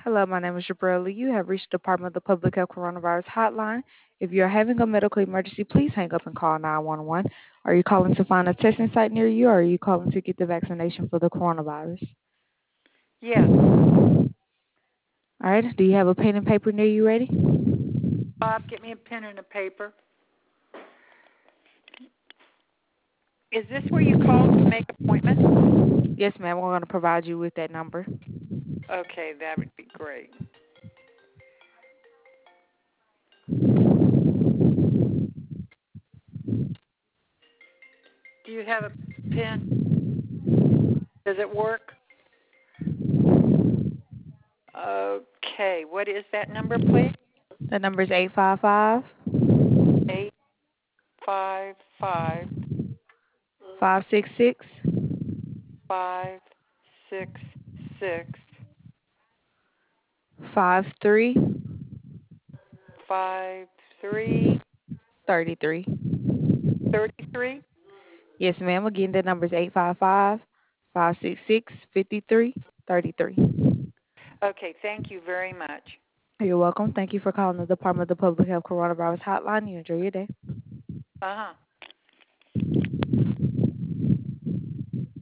Hello, my name is Jabril. You have reached the Department of the Public Health Coronavirus Hotline. If you are having a medical emergency, please hang up and call 911. Are you calling to find a testing site near you, or are you calling to get the vaccination for the coronavirus? Yes. All right. Do you have a pen and paper near you ready? Bob, get me a pen and a paper. Is this where you call to make appointments? Yes, ma'am. We're going to provide you with that number. Okay, that would be great. Do you have a pen? Does it work? Okay, what is that number, please? The number is 855 855 566 566 33. 33. Yes, ma'am. Again, the number is 855 566 5333. Okay, thank you very much. You're welcome. Thank you for calling the Department of the Public Health Coronavirus Hotline. You enjoy your day. Uh-huh.